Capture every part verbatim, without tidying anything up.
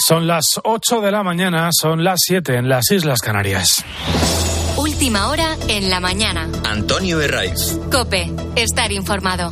Son las ocho de la mañana, son las siete en las Islas Canarias. Última hora en la mañana. Antonio Herraiz. COPE, estar informado.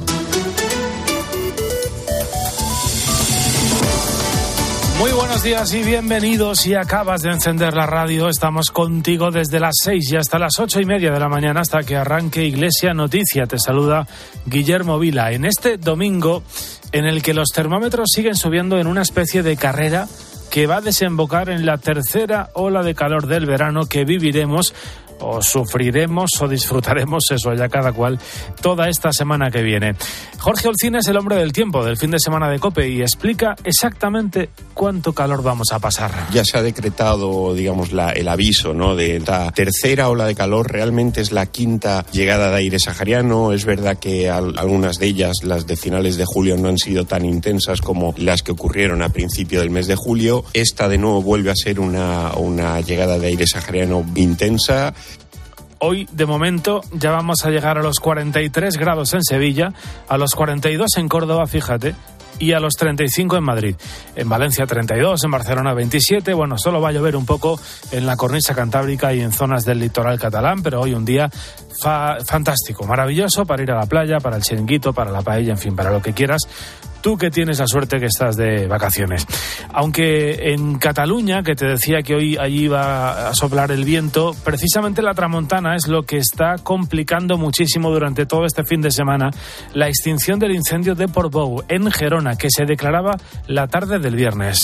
Muy buenos días y bienvenidos. Si acabas de encender la radio, estamos contigo desde las seis y hasta las ocho y media de la mañana hasta que arranque Iglesia Noticia. Te saluda Guillermo Vila. En este domingo, en el que los termómetros siguen subiendo en una especie de carrera que va a desembocar en la tercera ola de calor del verano que viviremos o sufriremos o disfrutaremos, eso ya cada cual, toda esta semana que viene. Jorge Olcina es el hombre del tiempo del fin de semana de COPE y explica exactamente cuánto calor vamos a pasar. Ya se ha decretado, digamos, la, el aviso, ¿no?, de la tercera ola de calor. Realmente es la quinta llegada de aire sahariano. Es verdad que al, algunas de ellas, las de finales de julio, no han sido tan intensas como las que ocurrieron a principio del mes de julio. Esta, de nuevo, vuelve a ser una, una llegada de aire sahariano intensa. Hoy, de momento, ya vamos a llegar a los cuarenta y tres grados en Sevilla, a los cuarenta y dos en Córdoba, fíjate, y a los treinta y cinco en Madrid. En Valencia treinta y dos, en Barcelona veintisiete. Bueno, solo va a llover un poco en la cornisa cantábrica y en zonas del litoral catalán, pero hoy un día fa- fantástico, maravilloso para ir a la playa, para el chiringuito, para la paella, en fin, para lo que quieras. Tú que tienes la suerte que estás de vacaciones. Aunque en Cataluña, que te decía que hoy allí va a soplar el viento, precisamente la tramontana es lo que está complicando muchísimo durante todo este fin de semana la extinción del incendio de Portbou en Gerona, que se declaraba la tarde del viernes.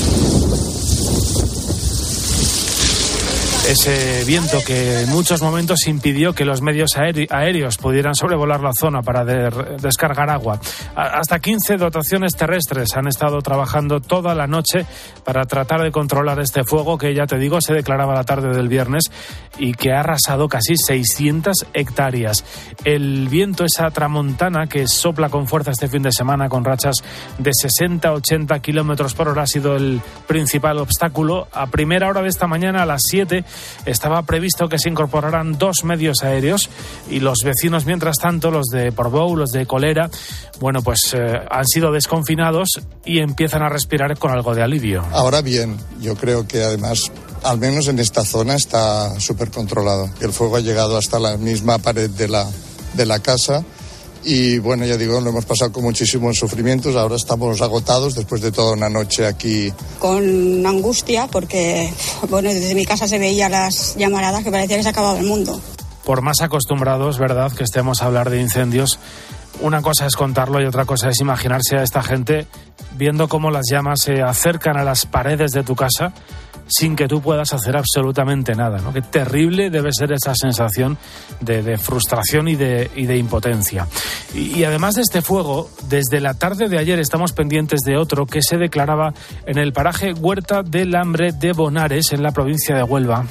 Ese viento que en muchos momentos impidió que los medios aéreos pudieran sobrevolar la zona para de- descargar agua. Hasta quince dotaciones terrestres han estado trabajando toda la noche para tratar de controlar este fuego que, ya te digo, se declaraba la tarde del viernes y que ha arrasado casi seiscientas hectáreas. El viento, esa tramontana que sopla con fuerza este fin de semana con rachas de sesenta a ochenta kilómetros por hora, ha sido el principal obstáculo. A primera hora de esta mañana, a las siete, estaba previsto que se incorporaran dos medios aéreos y los vecinos, mientras tanto, los de Portbou, los de Colera, bueno, pues eh, han sido desconfinados y empiezan a respirar con algo de alivio. Ahora bien, yo creo que además, al menos en esta zona, está súper controlado. El fuego ha llegado hasta la misma pared de la, de la casa. Y bueno, ya digo, lo hemos pasado con muchísimos sufrimientos. Ahora estamos agotados después de toda una noche aquí. Con angustia, porque bueno, desde mi casa se veía las llamaradas que parecía que se acababa el mundo. Por más acostumbrados, ¿verdad?, que estemos a hablar de incendios, una cosa es contarlo y otra cosa es imaginarse a esta gente viendo cómo las llamas se acercan a las paredes de tu casa sin que tú puedas hacer absolutamente nada, ¿no? Qué terrible debe ser esa sensación de, de frustración y de, y de impotencia. Y, y además de este fuego, desde la tarde de ayer estamos pendientes de otro que se declaraba en el paraje Huerta del Hambre de Bonares, en la provincia de Huelva.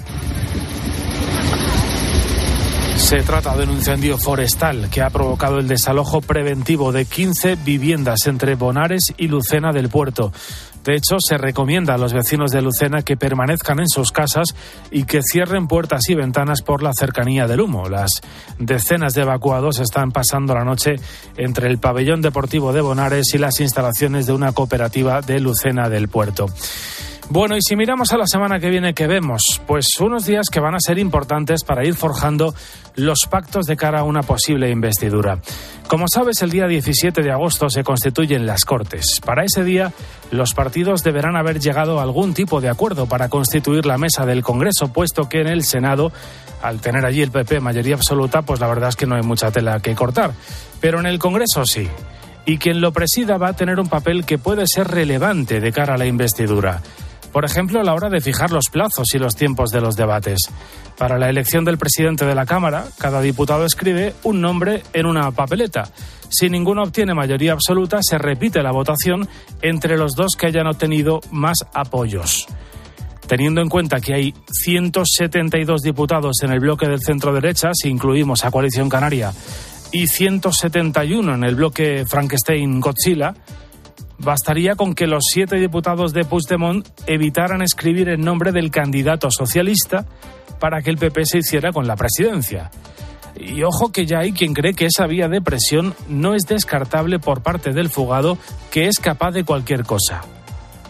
Se trata de un incendio forestal que ha provocado el desalojo preventivo de quince viviendas entre Bonares y Lucena del Puerto. De hecho, se recomienda a los vecinos de Lucena que permanezcan en sus casas y que cierren puertas y ventanas por la cercanía del humo. Las decenas de evacuados están pasando la noche entre el pabellón deportivo de Bonares y las instalaciones de una cooperativa de Lucena del Puerto. Bueno, y si miramos a la semana que viene, ¿qué vemos? Pues unos días que van a ser importantes para ir forjando los pactos de cara a una posible investidura. Como sabes, el día diecisiete de agosto se constituyen las Cortes. Para ese día, los partidos deberán haber llegado a algún tipo de acuerdo para constituir la mesa del Congreso, puesto que en el Senado, al tener allí el P P mayoría absoluta, pues la verdad es que no hay mucha tela que cortar. Pero en el Congreso sí. Y quien lo presida va a tener un papel que puede ser relevante de cara a la investidura. Por ejemplo, a la hora de fijar los plazos y los tiempos de los debates. Para la elección del presidente de la Cámara, cada diputado escribe un nombre en una papeleta. Si ninguno obtiene mayoría absoluta, se repite la votación entre los dos que hayan obtenido más apoyos. Teniendo en cuenta que hay ciento setenta y dos diputados en el bloque del centro-derecha, si incluimos a Coalición Canaria, y ciento setenta y uno en el bloque Frankenstein-Godzilla, bastaría con que los siete diputados de Puigdemont evitaran escribir el nombre del candidato socialista para que el P P se hiciera con la presidencia. Y ojo que ya hay quien cree que esa vía de presión no es descartable por parte del fugado, que es capaz de cualquier cosa.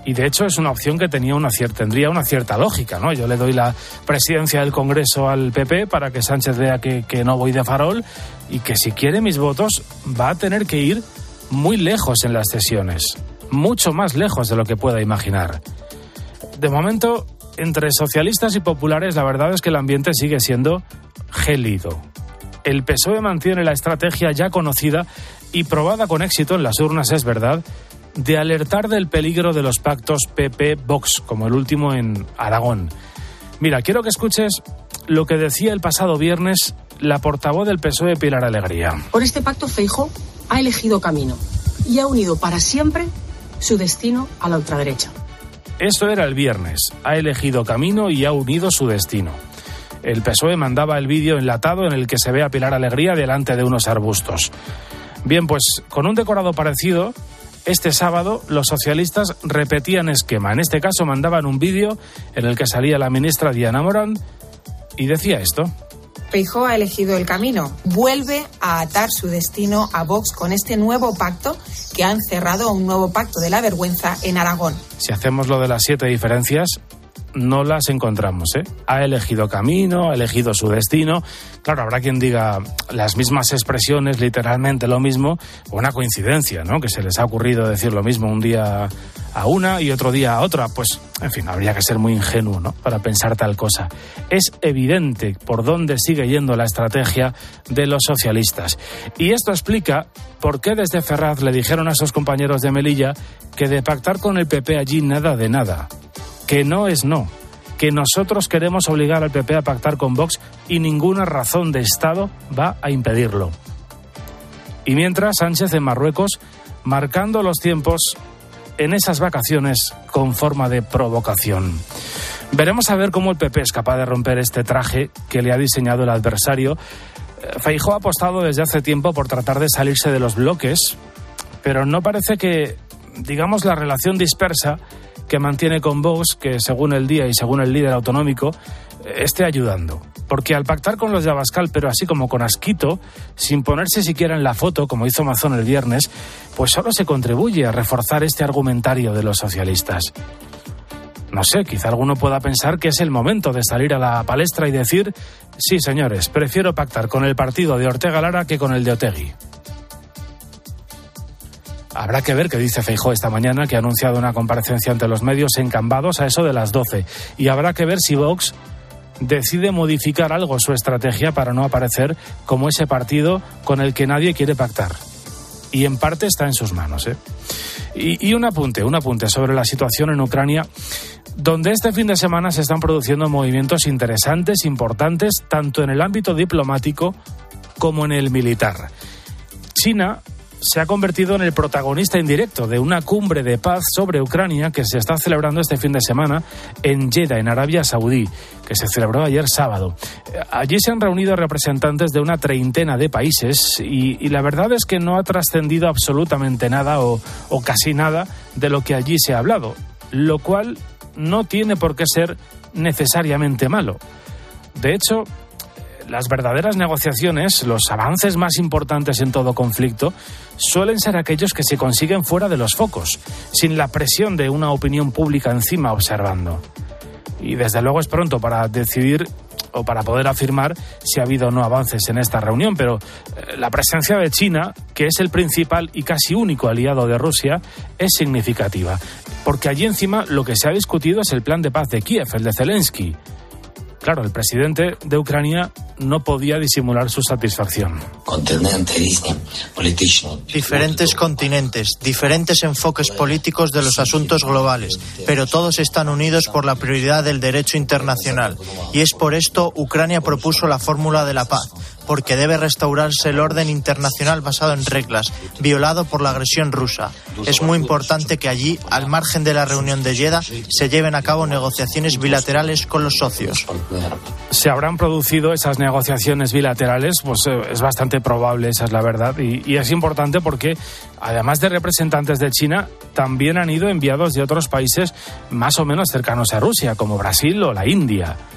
Y de hecho es una opción que tenía una cierta, tendría una cierta lógica, ¿no? Yo le doy la presidencia del Congreso al P P para que Sánchez vea que, que no voy de farol y que si quiere mis votos va a tener que ir muy lejos en las sesiones, mucho más lejos de lo que pueda imaginar. De momento, entre socialistas y populares, la verdad es que el ambiente sigue siendo gélido. El P S O E mantiene la estrategia ya conocida y probada con éxito en las urnas, es verdad, de alertar del peligro de los pactos P P-Vox, como el último en Aragón. Mira, quiero que escuches lo que decía el pasado viernes la portavoz del P S O E, Pilar Alegría. Por este pacto, Feijóo ha elegido camino y ha unido para siempre su destino a la ultraderecha. Eso era el viernes. Ha elegido camino y ha unido su destino. El P S O E mandaba el vídeo enlatado en el que se ve a Pilar Alegría delante de unos arbustos. Bien, pues con un decorado parecido, este sábado los socialistas repetían esquema. En este caso mandaban un vídeo en el que salía la ministra Diana Morán y decía esto. Feijóo ha elegido el camino. Vuelve a atar su destino a Vox con este nuevo pacto que han cerrado, un nuevo pacto de la vergüenza en Aragón. Si hacemos lo de las siete diferencias, no las encontramos, ¿eh? Ha elegido camino, ha elegido su destino. Claro, habrá quien diga las mismas expresiones, literalmente lo mismo, o una coincidencia, ¿no? Que se les ha ocurrido decir lo mismo un día a una y otro día a otra. Pues, en fin, habría que ser muy ingenuo, ¿no?, para pensar tal cosa. Es evidente por dónde sigue yendo la estrategia de los socialistas. Y esto explica por qué desde Ferraz le dijeron a sus compañeros de Melilla que de pactar con el P P allí nada de nada. Que no es no, que nosotros queremos obligar al P P a pactar con Vox y ninguna razón de Estado va a impedirlo. Y mientras, Sánchez en Marruecos, marcando los tiempos en esas vacaciones con forma de provocación. Veremos a ver cómo el P P es capaz de romper este traje que le ha diseñado el adversario. Feijóo ha apostado desde hace tiempo por tratar de salirse de los bloques, pero no parece que, digamos, la relación dispersa que mantiene con Vox, que según el día y según el líder autonómico, esté ayudando. Porque al pactar con los de Abascal, pero así como con asquito, sin ponerse siquiera en la foto, como hizo Mazón el viernes, pues solo se contribuye a reforzar este argumentario de los socialistas. No sé, quizá alguno pueda pensar que es el momento de salir a la palestra y decir: sí, señores, prefiero pactar con el partido de Ortega Lara que con el de Otegi. Habrá que ver qué dice Feijóo esta mañana, que ha anunciado una comparecencia ante los medios en Cambados a eso de las doce. Y habrá que ver si Vox decide modificar algo su estrategia para no aparecer como ese partido con el que nadie quiere pactar. Y en parte está en sus manos, ¿eh? Y, y un apunte, un apunte sobre la situación en Ucrania, donde este fin de semana se están produciendo movimientos interesantes, importantes, tanto en el ámbito diplomático como en el militar. China se ha convertido en el protagonista indirecto de una cumbre de paz sobre Ucrania que se está celebrando este fin de semana en Jeddah, en Arabia Saudí, que se celebró ayer sábado. Allí se han reunido representantes de una treintena de países y, y la verdad es que no ha trascendido absolutamente nada o, o casi nada de lo que allí se ha hablado, lo cual no tiene por qué ser necesariamente malo. De hecho, las verdaderas negociaciones, los avances más importantes en todo conflicto, suelen ser aquellos que se consiguen fuera de los focos, sin la presión de una opinión pública encima observando. Y desde luego es pronto para decidir o para poder afirmar si ha habido o no avances en esta reunión, pero la presencia de China, que es el principal y casi único aliado de Rusia, es significativa, porque allí encima lo que se ha discutido es el plan de paz de Kiev, el de Zelensky. Claro, el presidente de Ucrania no podía disimular su satisfacción. Diferentes continentes, diferentes enfoques políticos de los asuntos globales, pero todos están unidos por la prioridad del derecho internacional. Y es por esto Ucrania propuso la fórmula de la paz, porque debe restaurarse el orden internacional basado en reglas, violado por la agresión rusa. Es muy importante que allí, al margen de la reunión de Jeddah, se lleven a cabo negociaciones bilaterales con los socios. ¿Se habrán producido esas negociaciones bilaterales? Pues eh, es bastante probable, esa es la verdad. Y, y es importante porque, además de representantes de China, también han ido enviados de otros países más o menos cercanos a Rusia, como Brasil o la India.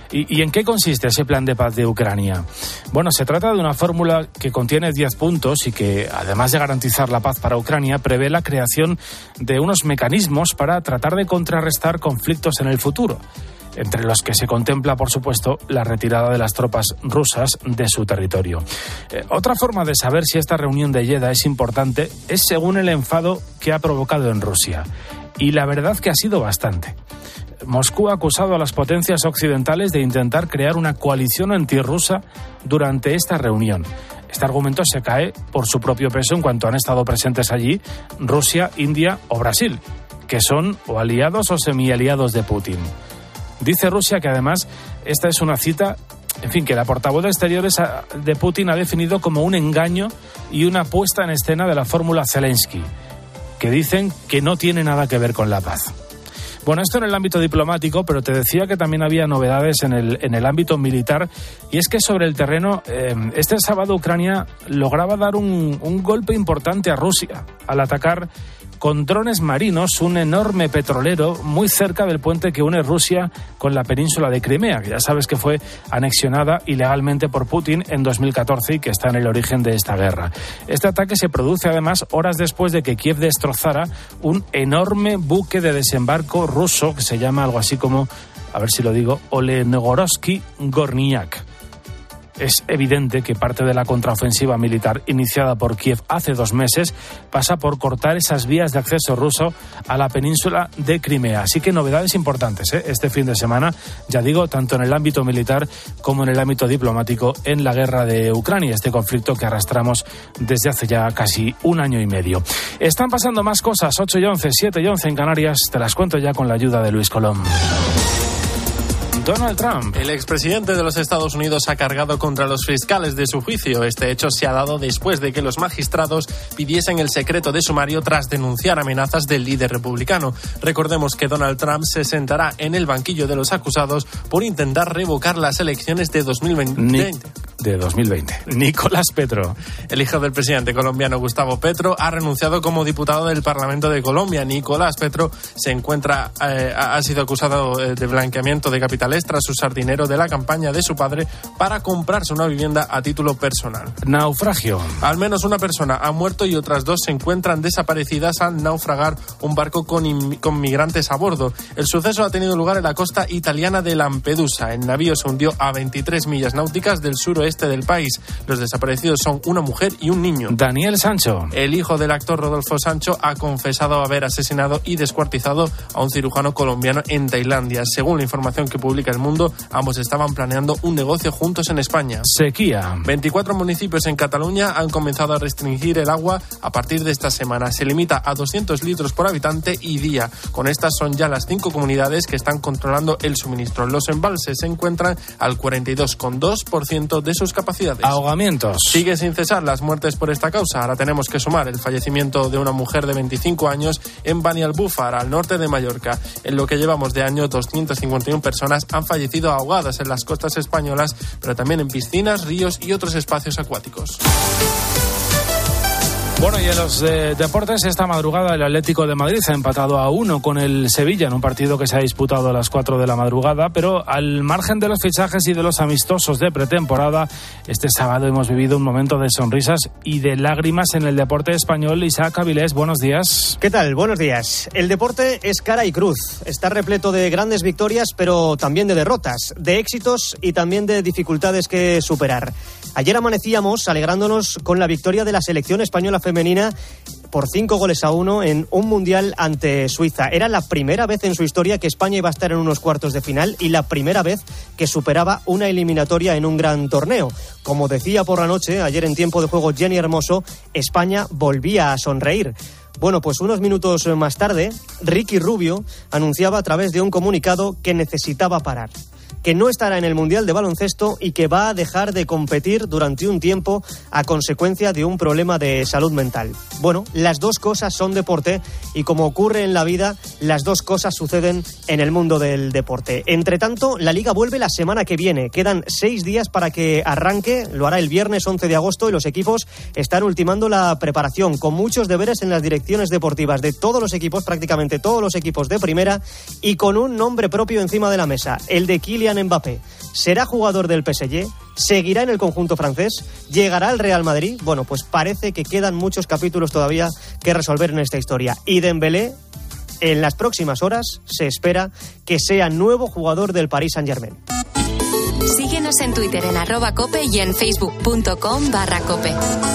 ¿Y, ¿Y en qué consiste ese plan de paz de Ucrania? Bueno, se trata de una fórmula que contiene diez puntos y que, además de garantizar la paz para Ucrania, prevé la creación de unos mecanismos para tratar de contrarrestar conflictos en el futuro, entre los que se contempla, por supuesto, la retirada de las tropas rusas de su territorio. Eh, otra forma de saber si esta reunión de Yeda es importante es según el enfado que ha provocado en Rusia. Y la verdad que ha sido bastante. Moscú ha acusado a las potencias occidentales de intentar crear una coalición antirrusa durante esta reunión. Este argumento se cae por su propio peso en cuanto han estado presentes allí Rusia, India o Brasil, que son o aliados o semialiados de Putin. Dice Rusia que además esta es una cita, en fin, que la portavoz de Exteriores de Putin ha definido como un engaño y una puesta en escena de la fórmula Zelensky, que dicen que no tiene nada que ver con la paz. Bueno, esto en el ámbito diplomático, pero te decía que también había novedades en el, en el ámbito militar, y es que sobre el terreno, eh, este sábado Ucrania lograba dar un, un golpe importante a Rusia al atacar con drones marinos un enorme petrolero muy cerca del puente que une Rusia con la península de Crimea, que ya sabes que fue anexionada ilegalmente por Putin en dos mil catorce y que está en el origen de esta guerra. Este ataque se produce además horas después de que Kiev destrozara un enorme buque de desembarco ruso que se llama algo así como, a ver si lo digo, Olenogorski Gorniak. Es evidente que parte de la contraofensiva militar iniciada por Kiev hace dos meses pasa por cortar esas vías de acceso ruso a la península de Crimea. Así que novedades importantes, ¿eh? Este fin de semana, ya digo, tanto en el ámbito militar como en el ámbito diplomático en la guerra de Ucrania, este conflicto que arrastramos desde hace ya casi un año y medio. Están pasando más cosas, ocho y once, siete y once en Canarias, te las cuento ya con la ayuda de Luis Colón. Donald Trump. El expresidente de los Estados Unidos ha cargado contra los fiscales de su juicio. Este hecho se ha dado después de que los magistrados pidiesen el secreto de sumario tras denunciar amenazas del líder republicano. Recordemos que Donald Trump se sentará en el banquillo de los acusados por intentar revocar las elecciones de dos mil veinte. Ni, de dos mil veinte. Nicolás Petro. El hijo del presidente colombiano Gustavo Petro ha renunciado como diputado del Parlamento de Colombia. Nicolás Petro se encuentra, eh, ha sido acusado de blanqueamiento de capitales tras usar dinero de la campaña de su padre para comprarse una vivienda a título personal. Naufragio. Al menos una persona ha muerto y otras dos se encuentran desaparecidas al naufragar un barco con, in- con migrantes a bordo. El suceso ha tenido lugar en la costa italiana de Lampedusa. El navío se hundió a veintitrés millas náuticas del suroeste del país. Los desaparecidos son una mujer y un niño. Daniel Sancho. El hijo del actor Rodolfo Sancho ha confesado haber asesinado y descuartizado a un cirujano colombiano en Tailandia. Según la información que publica El Mundo, ambos estaban planeando un negocio juntos en España. Sequía. veinticuatro municipios en Cataluña han comenzado a restringir el agua a partir de esta semana. Se limita a doscientos litros por habitante y día. Con estas son ya las cinco comunidades que están controlando el suministro. Los embalses se encuentran al cuarenta y dos coma dos por ciento de sus capacidades. Ahogamientos. Sigue sin cesar las muertes por esta causa. Ahora tenemos que sumar el fallecimiento de una mujer de veinticinco años en Banialbúfar, al norte de Mallorca. En lo que llevamos de año, doscientas cincuenta y una personas han fallecido ahogadas en las costas españolas, pero también en piscinas, ríos y otros espacios acuáticos. Bueno, y en los eh, deportes, esta madrugada el Atlético de Madrid ha empatado a uno con el Sevilla en un partido que se ha disputado a las cuatro de la madrugada, pero al margen de los fichajes y de los amistosos de pretemporada, este sábado hemos vivido un momento de sonrisas y de lágrimas en el deporte español. Isaac Avilés, buenos días. ¿Qué tal? Buenos días. El deporte es cara y cruz. Está repleto de grandes victorias, pero también de derrotas, de éxitos y también de dificultades que superar. Ayer amanecíamos alegrándonos con la victoria de la selección española femenina por cinco goles a uno en un mundial ante Suiza. Era la primera vez en su historia que España iba a estar en unos cuartos de final y la primera vez que superaba una eliminatoria en un gran torneo. Como decía por la noche, ayer en tiempo de juego Jenny Hermoso, España volvía a sonreír. Bueno, pues unos minutos más tarde, Ricky Rubio anunciaba a través de un comunicado que necesitaba parar, que no estará en el Mundial de Baloncesto y que va a dejar de competir durante un tiempo a consecuencia de un problema de salud mental. Bueno, las dos cosas son deporte y como ocurre en la vida, las dos cosas suceden en el mundo del deporte. Entre tanto, la Liga vuelve la semana que viene. Quedan seis días para que arranque, lo hará el viernes once de agosto y los equipos están ultimando la preparación con muchos deberes en las direcciones deportivas de todos los equipos, prácticamente todos los equipos de primera y con un nombre propio encima de la mesa, el de Kylian Kylian Mbappé será jugador del P S G, seguirá en el conjunto francés, llegará al Real Madrid. Bueno, pues parece que quedan muchos capítulos todavía que resolver en esta historia. Y Dembélé, en las próximas horas, se espera que sea nuevo jugador del Paris Saint-Germain. Síguenos en Twitter en arroba cope y en facebook.com barra cope.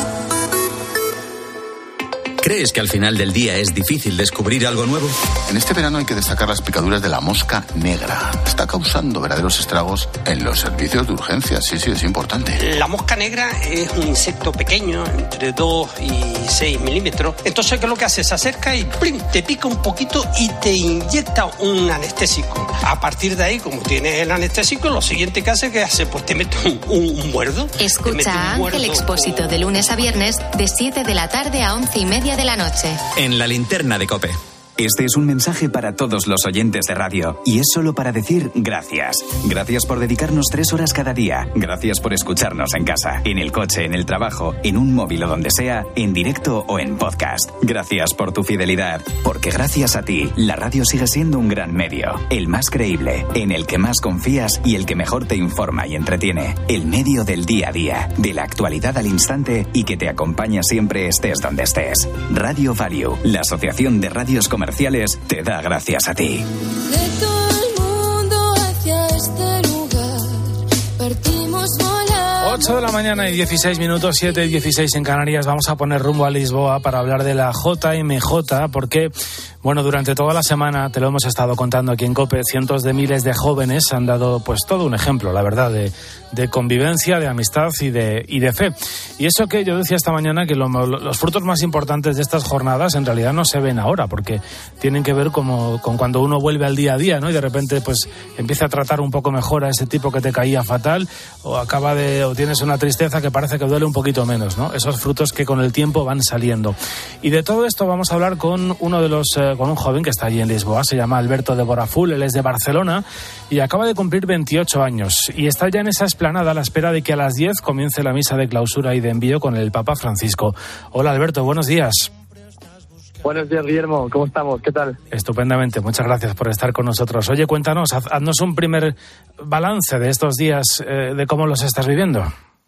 ¿Crees que al final del día es difícil descubrir algo nuevo? En este verano hay que destacar las picaduras de la mosca negra. Está causando verdaderos estragos en los servicios de urgencias. Sí, sí, es importante. La mosca negra es un insecto pequeño, entre dos y seis milímetros. Entonces, ¿qué es lo que hace? Se acerca y ¡plim!, te pica un poquito y te inyecta un anestésico. A partir de ahí, como tienes el anestésico, lo siguiente que hace, ¿qué hace? Pues te mete un, un, un muerdo. Escucha a Ángel Expósito de lunes a viernes de siete de la tarde a once y media de la noche. En la linterna de COPE. Este es un mensaje para todos los oyentes de radio y es solo para decir gracias. Gracias por dedicarnos tres horas cada día. Gracias por escucharnos en casa, en el coche, en el trabajo, en un móvil o donde sea, en directo o en podcast. Gracias por tu fidelidad, porque gracias a ti, la radio sigue siendo un gran medio, el más creíble, en el que más confías y el que mejor te informa y entretiene. El medio del día a día, de la actualidad al instante y que te acompaña siempre estés donde estés. Radio Value, la asociación de radios comerciales, te da gracias a ti. De todo el mundo hacia este lugar, partimos volando. ocho de la mañana y dieciséis minutos, siete y dieciséis en Canarias. Vamos a poner rumbo a Lisboa para hablar de la J M J, porque, bueno, durante toda la semana, te lo hemos estado contando aquí en COPE, cientos de miles de jóvenes han dado pues todo un ejemplo, la verdad, de, de convivencia, de amistad y de, y de fe. Y eso que yo decía esta mañana, que lo, los frutos más importantes de estas jornadas en realidad no se ven ahora, porque tienen que ver como, con cuando uno vuelve al día a día, ¿no? Y de repente pues empieza a tratar un poco mejor a ese tipo que te caía fatal, o acaba de, o tienes una tristeza que parece que duele un poquito menos, ¿no? Esos frutos que con el tiempo van saliendo. Y de todo esto vamos a hablar con uno de los, eh, con un joven que está allí en Lisboa, se llama Alberto de Boraful, él es de Barcelona y acaba de cumplir veintiocho años y está ya en esa explanada a la espera de que a las diez comience la misa de clausura y de envío con el Papa Francisco. Hola Alberto, buenos días. Buenos días, Guillermo, ¿cómo estamos? ¿Qué tal? Estupendamente, muchas gracias por estar con nosotros. Oye, cuéntanos, haz, haznos un primer balance de estos días, eh, de cómo los estás viviendo.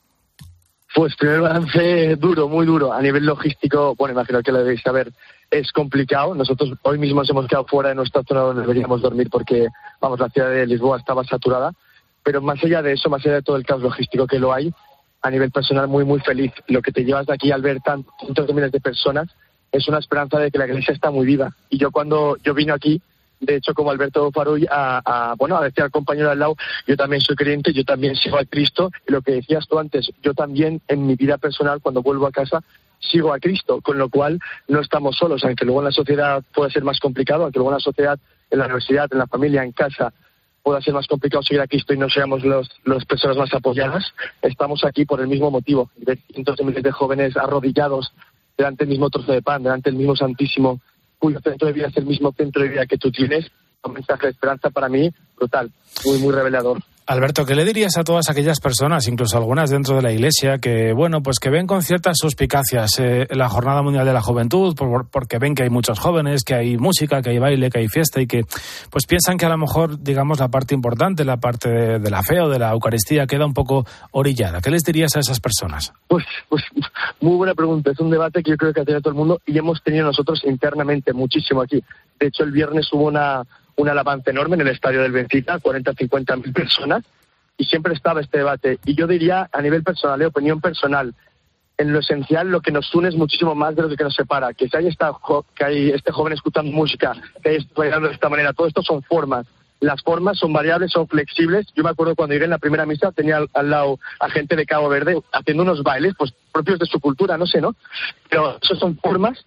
Pues primer balance duro, muy duro. A nivel logístico, bueno, imagino que lo debéis saber, es complicado. Nosotros hoy mismo nos hemos quedado fuera de nuestra zona donde deberíamos dormir porque, vamos, la ciudad de Lisboa estaba saturada. Pero más allá de eso, más allá de todo el caos logístico que lo hay, a nivel personal muy, muy feliz. Lo que te llevas de aquí al ver tantos cientos de miles de personas es una esperanza de que la iglesia está muy viva. Y yo cuando yo vine aquí, de hecho, como Alberto Farull, a, a, bueno, a decir al compañero al lado, yo también soy creyente, yo también sigo a Cristo, y lo que decías tú antes, yo también en mi vida personal, cuando vuelvo a casa, sigo a Cristo, con lo cual no estamos solos, aunque luego en la sociedad pueda ser más complicado, aunque luego en la sociedad, en la universidad, en la familia, en casa, pueda ser más complicado seguir a Cristo y no seamos los, los personas más apoyadas, estamos aquí por el mismo motivo, de cientos de miles de jóvenes arrodillados delante del mismo trozo de pan, delante del mismo Santísimo, cuyo centro de vida es el mismo centro de vida que tú tienes, un mensaje de esperanza para mí brutal, muy, muy revelador. Alberto, ¿qué le dirías a todas aquellas personas, incluso algunas dentro de la Iglesia, que bueno, pues que ven con ciertas suspicacias eh, la Jornada Mundial de la Juventud, por, porque ven que hay muchos jóvenes, que hay música, que hay baile, que hay fiesta y que pues piensan que a lo mejor, digamos, la parte importante, la parte de, de la fe o de la Eucaristía queda un poco orillada? ¿Qué les dirías a esas personas? Pues, pues muy buena pregunta. Es un debate que yo creo que ha tenido todo el mundo y hemos tenido nosotros internamente muchísimo aquí. De hecho, el viernes hubo una... un alabanza enorme en el estadio del Benfica, cuarenta a cincuenta mil personas, y siempre estaba este debate. Y yo diría, a nivel personal, de opinión personal, en lo esencial lo que nos une es muchísimo más de lo que nos separa. Que si hay, esta, que hay este joven escuchando música, que hay bailando de esta manera, todo esto son formas. Las formas son variables, son flexibles. Yo me acuerdo cuando llegué en la primera misa, tenía al, al lado a gente de Cabo Verde haciendo unos bailes pues propios de su cultura, no sé, ¿no? Pero eso son formas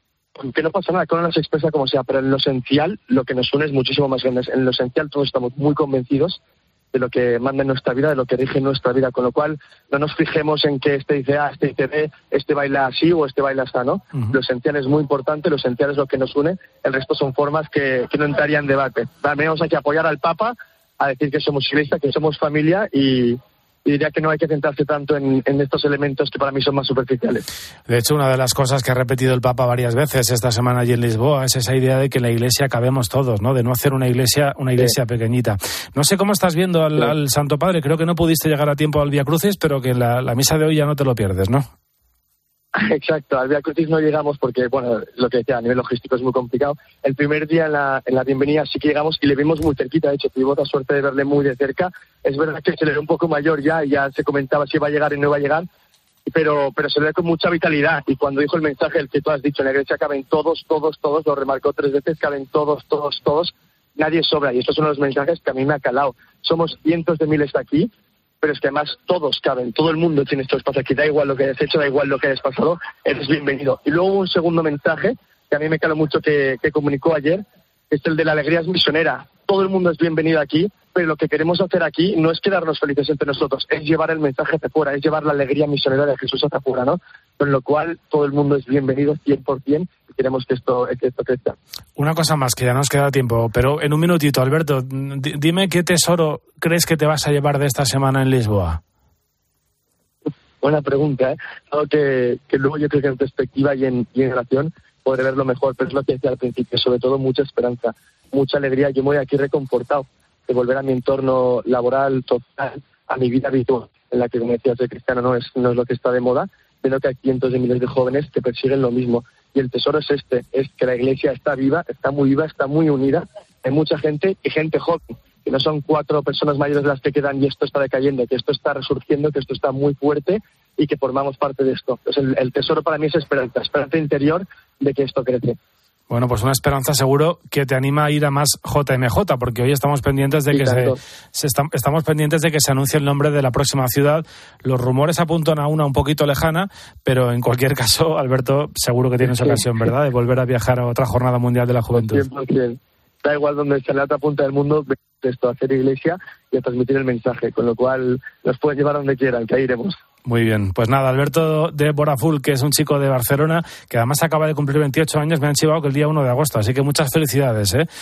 que no pasa nada, que uno las expresa como sea, pero en lo esencial lo que nos une es muchísimo más grande. En lo esencial todos estamos muy convencidos de lo que manda en nuestra vida, de lo que rige en nuestra vida, con lo cual no nos fijemos en que este dice A, este dice B, este baila así o este baila así, ¿no? Uh-huh. Lo esencial es muy importante, lo esencial es lo que nos une, el resto son formas que, que no entraría en debate. Venimos aquí a apoyar al Papa, a decir que somos iglesia, que somos familia y, y diría que no hay que centrarse tanto en, en estos elementos que para mí son más superficiales. De hecho, una de las cosas que ha repetido el Papa varias veces esta semana allí en Lisboa es esa idea de que en la Iglesia cabemos todos, ¿no? De no hacer una iglesia una iglesia sí. pequeñita. No sé cómo estás viendo al, sí. al Santo Padre, creo que no pudiste llegar a tiempo al Vía Crucis, pero que la, la misa de hoy ya no te lo pierdes, ¿no? Exacto, al Vía Crucis no llegamos porque, bueno, lo que decía, a nivel logístico es muy complicado. El primer día en la, en la bienvenida sí que llegamos y le vimos muy cerquita, de hecho tuvimos la suerte de verle muy de cerca. Es verdad que se le ve un poco mayor ya y ya se comentaba si iba a llegar y no iba a llegar, pero pero se le ve con mucha vitalidad. Y cuando dijo el mensaje, el que tú has dicho, en la iglesia caben todos, todos, todos, lo remarcó tres veces, caben todos, todos, todos, nadie sobra. Y estos son los mensajes que a mí me ha calado. Somos cientos de miles aquí, pero es que además todos caben, todo el mundo tiene estos espacio aquí, da igual lo que hayas hecho, da igual lo que hayas pasado, eres bienvenido. Y luego un segundo mensaje, que a mí me caló mucho, que, que comunicó ayer, es el de la alegría es misionera. Todo el mundo es bienvenido aquí, pero lo que queremos hacer aquí no es quedarnos felices entre nosotros, es llevar el mensaje hacia afuera, es llevar la alegría misionera de Jesús hacia afuera, ¿no? Con lo cual todo el mundo es bienvenido cien por ciento y queremos que esto, que esto crezca. Una cosa más, que ya nos queda tiempo, pero en un minutito, Alberto, d- dime qué tesoro crees que te vas a llevar de esta semana en Lisboa. Buena pregunta, ¿eh? Algo que, que luego yo creo que en perspectiva y en, y en relación podré verlo mejor, pero es lo que decía al principio, sobre todo mucha esperanza, mucha alegría. Yo me voy aquí reconfortado de volver a mi entorno laboral, social, a mi vida habitual, en la que, como decías, de cristiano no es, no es lo que está de moda, pero que hay cientos de miles de jóvenes que persiguen lo mismo. Y el tesoro es este, es que la iglesia está viva, está muy viva, está muy unida, hay mucha gente y gente joven, que no son cuatro personas mayores las que quedan y esto está decayendo, que esto está resurgiendo, que esto está muy fuerte y que formamos parte de esto. Entonces el, el tesoro para mí es esperanza, esperanza interior de que esto crece. Bueno, pues una esperanza seguro que te anima a ir a más J M J, porque hoy estamos pendientes de que se, se está, estamos pendientes de que se anuncie el nombre de la próxima ciudad. Los rumores apuntan a una un poquito lejana, pero en cualquier caso, Alberto, seguro que tienes ocasión, ¿verdad?, de volver a viajar a otra Jornada Mundial de la Juventud. cien por ciento. Da igual donde esté en la otra punta del mundo, esto, a hacer iglesia y a transmitir el mensaje, con lo cual nos pueden llevar a donde quieran, que ahí iremos. Muy bien, pues nada, Alberto de Boraful, que es un chico de Barcelona, que además acaba de cumplir veintiocho años, me han chivado que el día uno de agosto, así que muchas felicidades, ¿eh?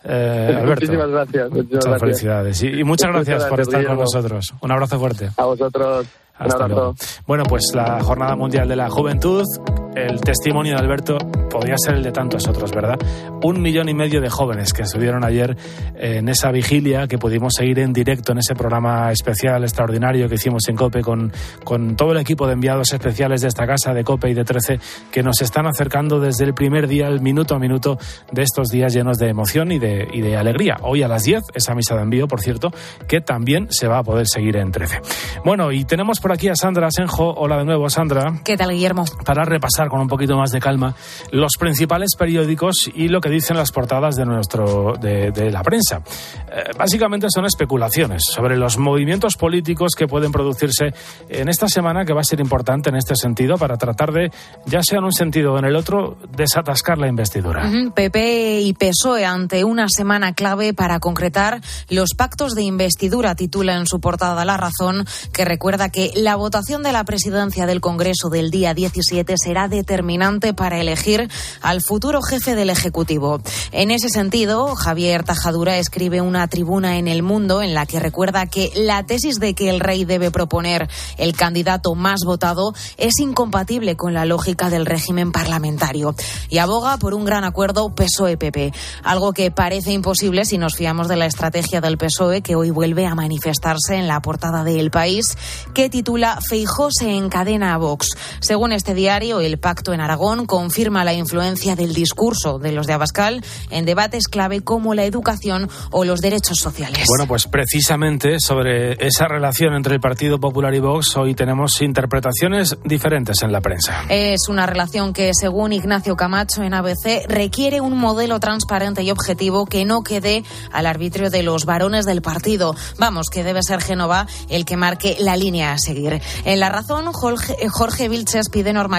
eh Alberto. Muchísimas gracias. Muchísimas muchas gracias. felicidades y, y muchas gracias por estar con nosotros. Un abrazo fuerte. A vosotros. Hasta un abrazo. Luego. Bueno, pues la Jornada Mundial de la Juventud, el testimonio de Alberto podría ser el de tantos otros, ¿verdad? Un millón y medio de jóvenes que estuvieron ayer en esa vigilia que pudimos seguir en directo en ese programa especial, extraordinario que hicimos en COPE con, con todo el equipo de enviados especiales de esta casa, de COPE y de trece, que nos están acercando desde el primer día, el minuto a minuto de estos días llenos de emoción y de, y de alegría. Hoy a las diez, esa misa de envío, por cierto, que también se va a poder seguir en trece. Bueno, y tenemos por aquí a Sandra Asenjo. Hola de nuevo, Sandra. ¿Qué tal, Guillermo? Para repasar con un poquito más de calma los principales periódicos y lo que dicen las portadas de nuestro de, de la prensa. Eh, básicamente son especulaciones sobre los movimientos políticos que pueden producirse en esta semana, que va a ser importante en este sentido para tratar de, ya sea en un sentido o en el otro, desatascar la investidura. Uh-huh. P P y P S O E ante una semana clave para concretar los pactos de investidura, titula en su portada La Razón, que recuerda que la votación de la presidencia del Congreso del día diecisiete será determinante para elegir al futuro jefe del Ejecutivo. En ese sentido, Javier Tajadura escribe una tribuna en El Mundo en la que recuerda que la tesis de que el rey debe proponer el candidato más votado es incompatible con la lógica del régimen parlamentario y aboga por un gran acuerdo P S O E-P P, algo que parece imposible si nos fiamos de la estrategia del P S O E, que hoy vuelve a manifestarse en la portada de El País, que titula Feijóo se encadena a Vox. Según este diario, el pacto en Aragón confirma la influencia del discurso de los de Abascal en debates clave como la educación o los derechos sociales. Bueno, pues precisamente sobre esa relación entre el Partido Popular y Vox hoy tenemos interpretaciones diferentes en la prensa. Es una relación que, según Ignacio Camacho en A B C, requiere un modelo transparente y objetivo que no quede al arbitrio de los varones del partido. Vamos, que debe ser Génova el que marque la línea a seguir. En La Razón, Jorge, Jorge Vilches pide normalizar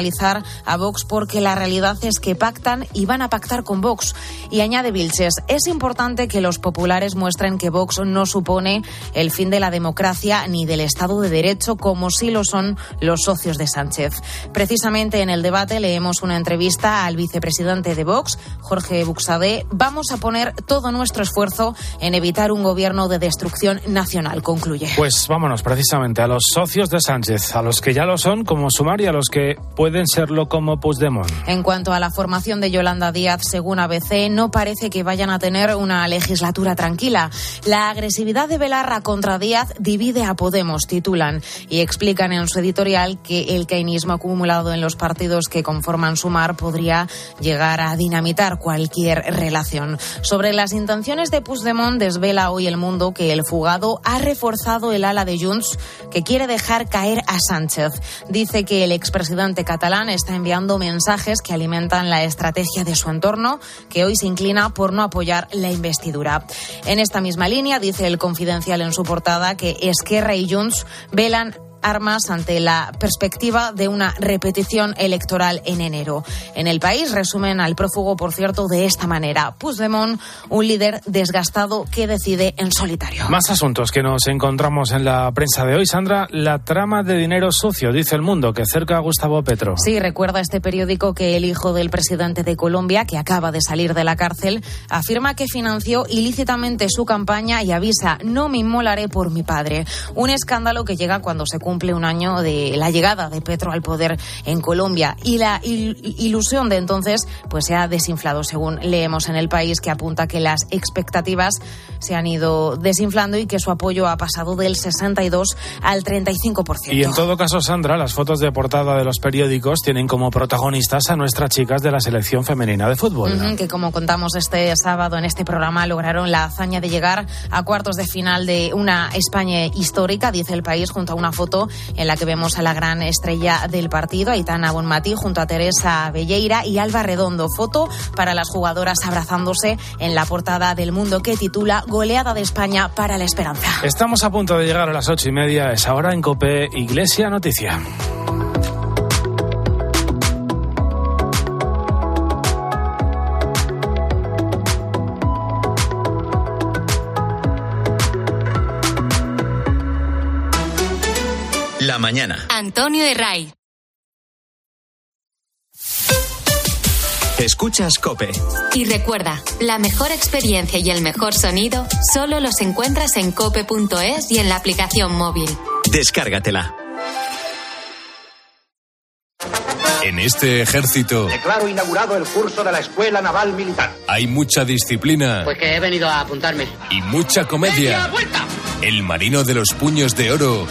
a Vox porque la realidad es que pactan y van a pactar con Vox. Y añade Vilches, es importante que los populares muestren que Vox no supone el fin de la democracia ni del Estado de Derecho, como sí lo son los socios de Sánchez. Precisamente en el debate leemos una entrevista al vicepresidente de Vox, Jorge Buxadé. Vamos a poner todo nuestro esfuerzo en evitar un gobierno de destrucción nacional, concluye. Pues vámonos precisamente a los socios de Sánchez, a los que ya lo son como Sumar y a los que pueden serlo como Puigdemont. En cuanto a la formación de Yolanda Díaz, según A B C, no parece que vayan a tener una legislatura tranquila. La agresividad de Belarra contra Díaz divide a Podemos, titulan, y explican en su editorial que el caínismo acumulado en los partidos que conforman Sumar podría llegar a dinamitar cualquier relación. Sobre las intenciones de Puigdemont, desvela hoy El Mundo que el fugado ha reforzado el ala de Junts, que quiere dejar caer a Sánchez. Dice que el expresidente catalán está enviando mensajes que alimentan la estrategia de su entorno, que hoy se inclina por no apoyar la investidura. En esta misma línea, dice El Confidencial en su portada, que Esquerra y Junts velan armas ante la perspectiva de una repetición electoral en enero. En El País resumen al prófugo, por cierto, de esta manera: Puigdemont, un líder desgastado que decide en solitario. Más asuntos que nos encontramos en la prensa de hoy, Sandra. La trama de dinero sucio, dice El Mundo, que cerca a Gustavo Petro. Sí, recuerda este periódico que el hijo del presidente de Colombia, que acaba de salir de la cárcel, afirma que financió ilícitamente su campaña y avisa: no me inmolaré por mi padre. Un escándalo que llega cuando se cumple un año de la llegada de Petro al poder en Colombia, y la il- ilusión de entonces pues se ha desinflado, según leemos en El País, que apunta que las expectativas se han ido desinflando y que su apoyo ha pasado del sesenta y dos al treinta y cinco por ciento. Y en todo caso, Sandra, las fotos de portada de los periódicos tienen como protagonistas a nuestras chicas de la selección femenina de fútbol. Uh-huh, que como contamos este sábado en este programa, lograron la hazaña de llegar a cuartos de final de una España histórica, dice El País, junto a una foto en la que vemos a la gran estrella del partido, Aitana Bonmatí, junto a Teresa Belleira y Alba Redondo. Foto para las jugadoras abrazándose en la portada del Mundo, que titula Goleada de España para la esperanza. Estamos a punto de llegar a las ocho y media. Es ahora en COPE Iglesia Noticia. La mañana. Antonio Herray. Escuchas COPE. Y recuerda, la mejor experiencia y el mejor sonido solo los encuentras en cope punto es y en la aplicación móvil. Descárgatela. En este ejército declaro inaugurado el curso de la Escuela Naval Militar. Hay mucha disciplina. Pues que he venido a apuntarme. Y mucha comedia. ¡Vuelta! El marino de los puños de oro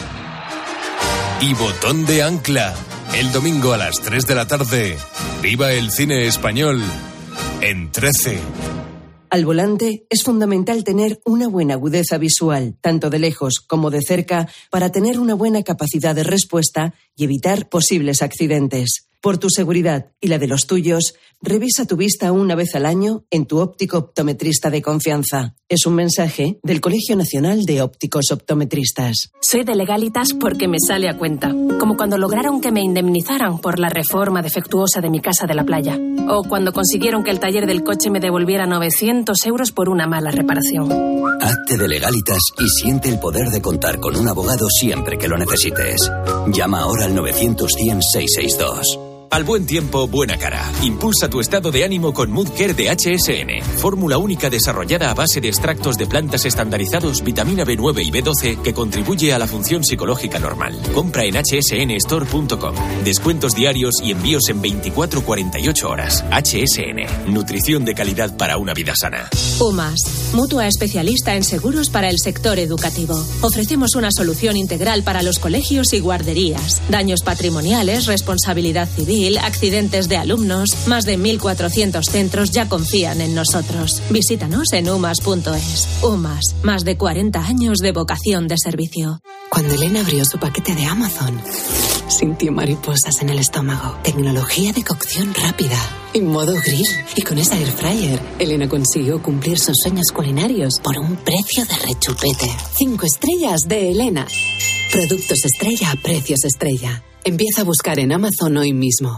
y Botón de Ancla. El domingo a las tres de la tarde. Viva el cine español en trece. Al volante es fundamental tener una buena agudeza visual, tanto de lejos como de cerca, para tener una buena capacidad de respuesta y evitar posibles accidentes. Por tu seguridad y la de los tuyos, revisa tu vista una vez al año en tu óptico optometrista de confianza. Es un mensaje del Colegio Nacional de Ópticos Optometristas. Soy de Legalitas porque me sale a cuenta. Como cuando lograron que me indemnizaran por la reforma defectuosa de mi casa de la playa. O cuando consiguieron que el taller del coche me devolviera novecientos euros por una mala reparación. Hazte de Legalitas y siente el poder de contar con un abogado siempre que lo necesites. Llama ahora al novecientos cien seiscientos sesenta y dos. Al buen tiempo, buena cara. Impulsa tu estado de ánimo con Mood Care de H S N. Fórmula única desarrollada a base de extractos de plantas estandarizados, vitamina B nueve y B doce, que contribuye a la función psicológica normal. Compra en h s n store punto com. Descuentos diarios y envíos en veinticuatro a cuarenta y ocho horas. H S N. Nutrición de calidad para una vida sana. UMAS. Mutua especialista en seguros para el sector educativo. Ofrecemos una solución integral para los colegios y guarderías. Daños patrimoniales, responsabilidad civil, accidentes de alumnos. Más de mil cuatrocientos centros ya confían en nosotros. Visítanos en umas punto es. UMAS, más de cuarenta años de vocación de servicio. Cuando Elena abrió su paquete de Amazon, sintió mariposas en el estómago. Tecnología de cocción rápida, en modo grill. Y con esa air fryer, Elena consiguió cumplir sus sueños culinarios por un precio de rechupete. Cinco estrellas de Elena. Productos estrella a precios estrella. Empieza a buscar en Amazon hoy mismo.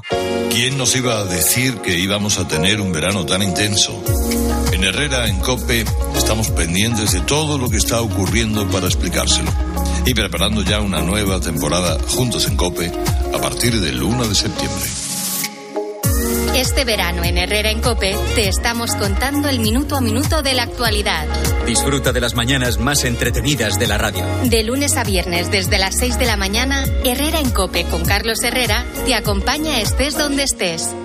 ¿Quién nos iba a decir que íbamos a tener un verano tan intenso? En Herrera, en COPE, estamos pendientes de todo lo que está ocurriendo para explicárselo. Y preparando ya una nueva temporada juntos en COPE a partir del uno de septiembre. Este verano en Herrera en COPE te estamos contando el minuto a minuto de la actualidad. Disfruta de las mañanas más entretenidas de la radio. De lunes a viernes desde las seis de la mañana, Herrera en COPE con Carlos Herrera te acompaña estés donde estés.